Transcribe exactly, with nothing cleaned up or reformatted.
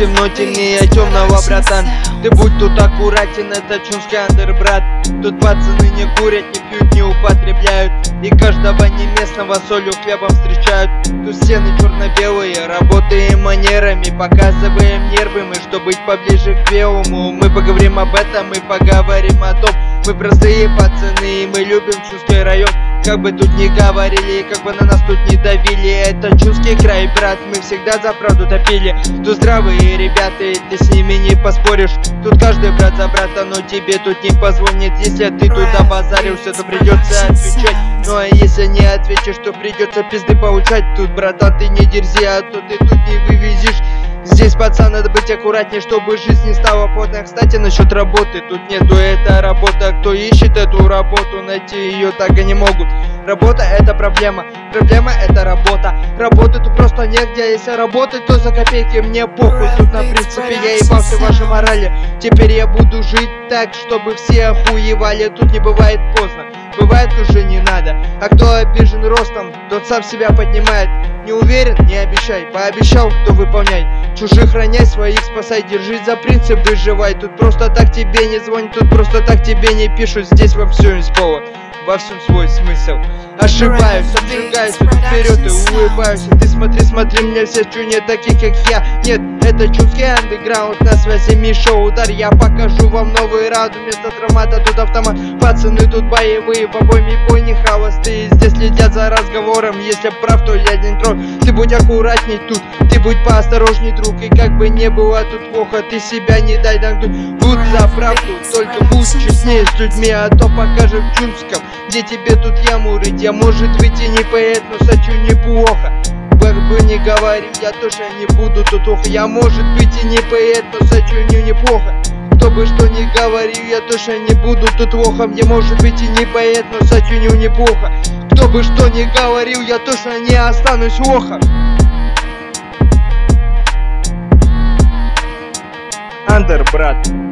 темно, темнее темного, братан. Ты будь тут аккуратен, это чунский андер, брат. Тут пацаны не курят, не пьют, не употребляют, и каждого не местного солью хлебом встречают. Тут стены черно-белые, работаем манерами, показываем нервы мы, что быть поближе к белому. Мы поговорим об этом, мы поговорим о том. Мы простые пацаны, и мы любим Чунский район. Как бы тут ни говорили, как бы на нас тут не давили, это Чунский край, брат, мы всегда за правду топили. Тут здравые ребята, и ты с ними не поспоришь. Тут каждый брат за брата, но тебе тут не позвонит. Если ты тут обозарился, то придется отвечать. Ну а если не ответишь, то придется пизды получать. Тут, братан, ты не дерзи, а то ты тут не вывезешь. Здесь, пацан, надо быть аккуратнее, чтобы жизнь не стала плотной. Кстати, насчет работы, тут нету эта работа. Кто ищет эту работу, найти ее так и не могут. Работа — это проблема, проблема — это работа. Работы тут просто негде, если работать, то за копейки мне похуй. Тут на принципе я ебался в вашей морали. Теперь я буду жить так, чтобы все охуевали. Тут не бывает поздно, бывает уже не надо. А кто обижен ростом, тот сам себя поднимает. Не уверен, не обещай, пообещал, то выполняй. Чужих роняй, своих спасай, держись за принцип, выживай. Тут просто так тебе не звонят, тут просто так тебе не пишут. Здесь во всем есть повод, во всем свой смысл. Ошибаюсь, обжигаюсь, тут вперед и улыбаюсь. Ты смотри, смотри, мне все чу не такие, как я. Нет, это Чунский андеграунд, на связи Миша Удар. Я покажу вам новый раунд, вместо травмата тут автомат. Пацаны тут боевые, в обойме бой не холостые. Здесь следят за разговором, если прав, то я не трог. Ты будь аккуратней тут, ты будь поосторожней, друг. И как бы не было тут плохо, ты себя не дай дангнуть. Будь за правду, только будь честнее с людьми, а то покажем в Чунском, где тебе тут яму рыть. Я может выйти не поэт, но сочу неплохо. Как бы не говорил, я тоже не буду тут ох. Я может быть и не поэт, но сочу не неплохо. Кто бы что ни говорил, я тоже не буду тут лохом. Я может быть и не поэт, но сочу не неплохо. Кто бы что ни говорил, я тоже не останусь лохом. Андер, брат.